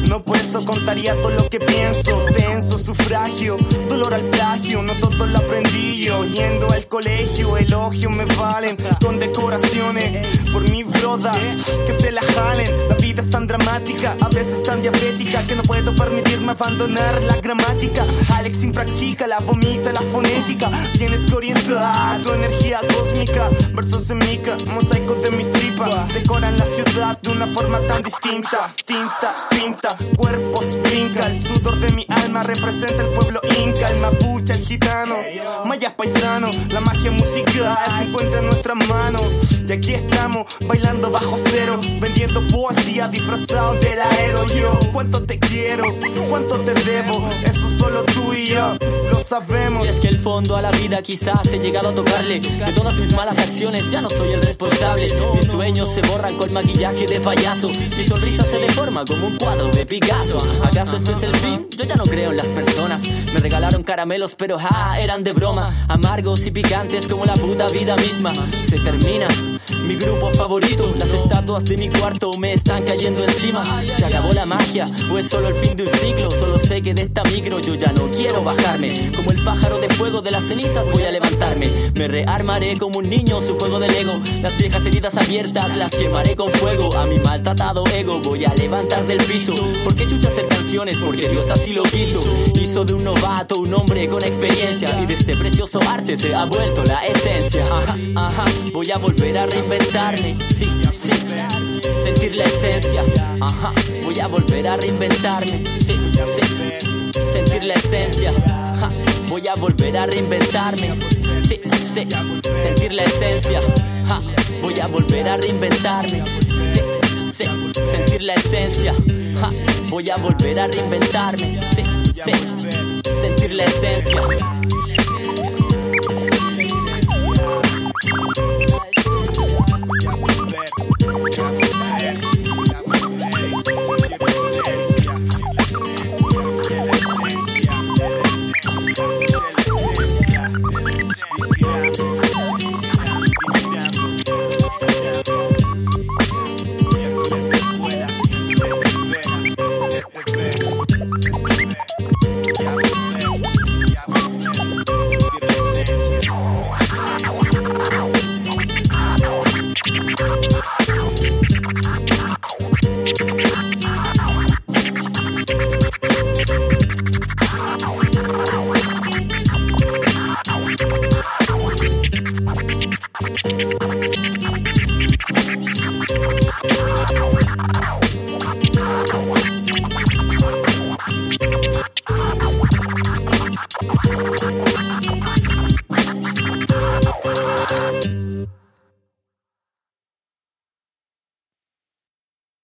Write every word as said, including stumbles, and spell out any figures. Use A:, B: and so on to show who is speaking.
A: No por eso contaría todo lo que pienso. Tenso, sufragio, dolor al plagio. No todo lo aprendí yo yendo al colegio. Elogios me valen con decoraciones por mi broda, que se la jalen. La vida es tan dramática, a veces tan diabética, que no puedo permitirme abandonar la gramática. Alex sin practica, la vomita, la fonética. Tienes que orientar tu energía cósmica. Versos en mica, mosaicos de mi tripa, decoran la ciudad de una forma tan distinta. Tinta, pinta, cuerpos brinca. El sudor de mi alma representa el pueblo inca. El mapuche, el gitano, mayas paisano. La magia musical se encuentra en nuestras manos. Y aquí estamos, bailando bajo cero, vendiendo poesía disfrazado del aero. Yo, cuánto te quiero, cuánto te debo, eso solo tú y yo lo sabemos.
B: Y es que el fondo a la vida quizás he llegado a tocarle. De todas mis malas acciones ya no soy el responsable. Mis sueños se borran con maquillaje de payaso. Mi sonrisa se deforma como un cuadro de Picasso. ¿Acaso esto es el fin? Yo ya no creo en las personas. Me regalaron caramelos pero ja, eran de broma. Amargos y picantes como la puta vida misma. Se termina mi grupo favorito. Las estatuas de mi cuarto me están cayendo encima. ¿Se acabó la magia o es solo el fin de un ciclo? Solo sé que de esta micro yo ya no quiero bajarme. Como el pájaro de fuego de las cenizas voy a levantarme. Me rearmaré como un niño su juego de Lego. Las viejas heridas abiertas las quemaré con fuego. A mi maltratado ego voy a levantar del piso. ¿Por qué chucha hacer canciones? Porque Dios así lo quiso. Hizo de un novato un hombre con experiencia. Y de este precioso arte se ha vuelto la esencia. Ajá, ajá. Voy a volver a reinventarme. Sí, sí. Sentir la esencia. Ajá. Voy a volver a reinventarme. Sí, sí. Sentir la esencia. Ajá. Voy a volver a reinventarme. Sí, sí. Sentir la esencia. Ajá. Voy a volver a reinventarme. Sí, sí. Sentir la esencia. Ajá. Voy a volver a reinventarme. Sí, sí. Sentir la esencia.
C: We'll be right back.